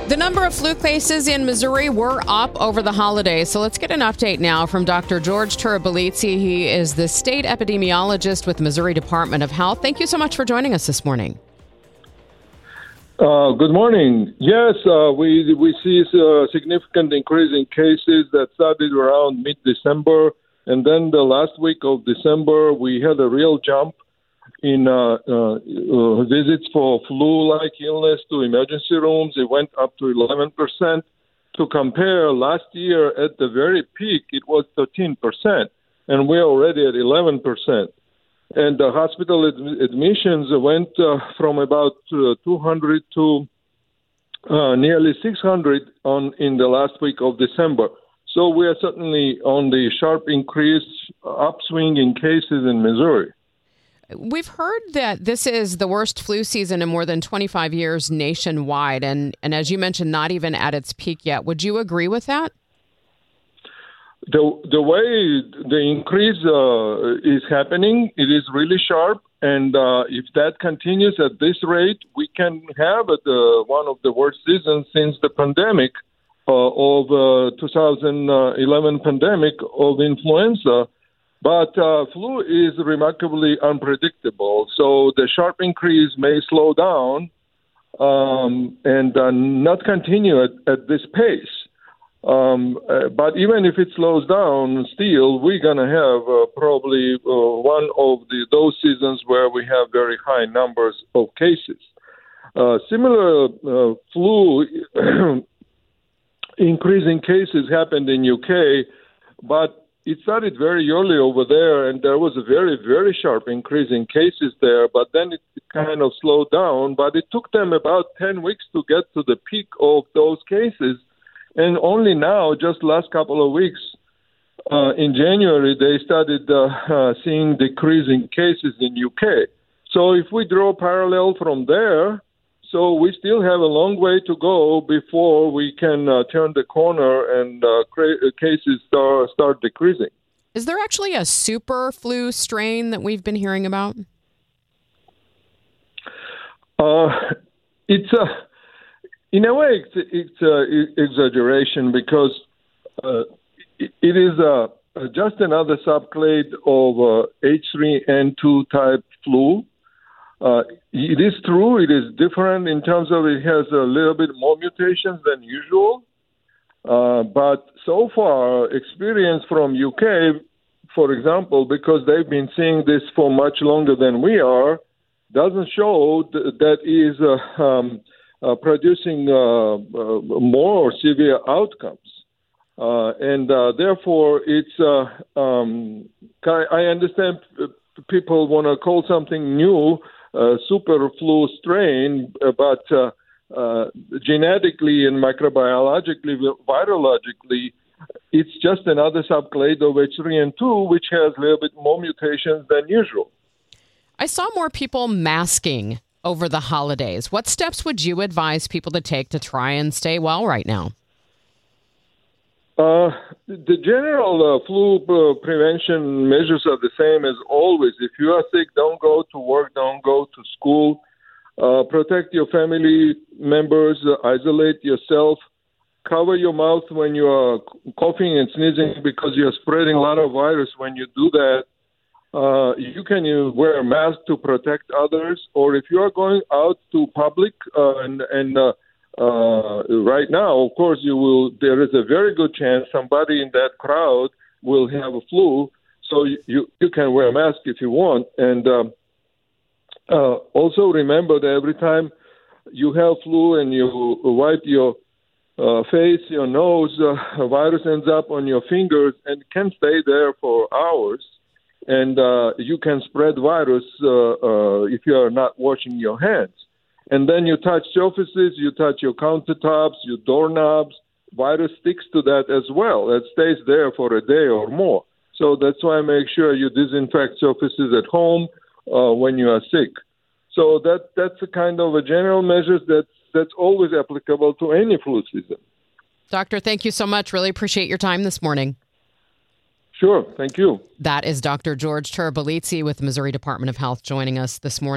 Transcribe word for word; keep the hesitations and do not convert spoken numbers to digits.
The number of flu cases in Missouri were up over the holidays. So let's get an update now from Doctor George Turabelidze. He is the state epidemiologist with the Missouri Department of Health. Thank you so much for joining us this morning. Uh, good morning. Yes, uh, we we see a significant increase in cases that started around mid-December. And then the last week of December, we had a real jump in uh, uh, uh, visits for flu-like illness to emergency rooms. It went up to eleven percent. To compare, last year at the very peak, it was thirteen percent, and we're already at eleven percent. And the hospital ad- admissions went uh, from about uh, two hundred to uh, nearly six hundred on in the last week of December. So we are certainly on the sharp increase, upswing in cases in Missouri. We've heard that this is the worst flu season in more than twenty-five years nationwide. And, and as you mentioned, not even at its peak yet. Would you agree with that? The the way the increase uh, is happening, it is really sharp. And uh, if that continues at this rate, we can have uh, one of the worst seasons since the pandemic uh, of uh, two thousand eleven pandemic of influenza. But uh, flu is remarkably unpredictable, so the sharp increase may slow down um, and uh, not continue at, at this pace. Um, uh, but even if it slows down, still, we're going to have uh, probably uh, one of the, those seasons where we have very high numbers of cases. Uh, similar uh, flu increasing cases happened in U K, but it started very early over there, and there was a very, very sharp increase in cases there, but then it kind of slowed down. But it took them about ten weeks to get to the peak of those cases. And only now, just last couple of weeks, uh, in January, they started uh, uh, seeing decreasing cases in U K. So if we draw a parallel from there, so we still have a long way to go before we can uh, turn the corner and uh, cra- cases start, start decreasing. Is there actually a super flu strain that we've been hearing about? Uh, it's a, in a way, it's, it's an exaggeration because uh, it, it is a, just another subclade of uh, H three N two type flu. Uh, it is true, it is different in terms of it has a little bit more mutations than usual. Uh, but so far, experience from U K, for example, because they've been seeing this for much longer than we are, doesn't show th- that is uh, um, uh, producing uh, uh, more severe outcomes. Uh, and uh, therefore, it's, uh, um, I understand people want to call something new Uh, super flu strain, but uh, uh, genetically and microbiologically, virologically, it's just another subclade of H three N two, which has a little bit more mutations than usual. I saw more people masking over the holidays. What steps would you advise people to take to try and stay well right now? Uh, the general uh, flu uh, prevention measures are the same as always. If you are sick, don't go to work, don't go to school. Uh, protect your family members, uh, isolate yourself. Cover your mouth when you are coughing and sneezing because you're spreading a lot of virus when you do that. Uh, you can uh, wear a mask to protect others, or if you are going out to public uh, and, and uh, Uh, right now, of course, you will. There is a very good chance somebody in that crowd will have a flu, so you you, you can wear a mask if you want. And um, uh, also remember that every time you have flu and you wipe your uh, face, your nose, uh, a virus ends up on your fingers and can stay there for hours, and uh, you can spread virus uh, uh, if you are not washing your hands. And then you touch surfaces, you touch your countertops, your doorknobs, virus sticks to that as well. It stays there for a day or more. So that's why I make sure you disinfect surfaces at home uh, when you are sick. So that that's a kind of a general measures that's, that's always applicable to any flu season. Doctor, thank you so much. Really appreciate your time this morning. Sure. Thank you. That is Doctor George Turabelidze with the Missouri Department of Health joining us this morning.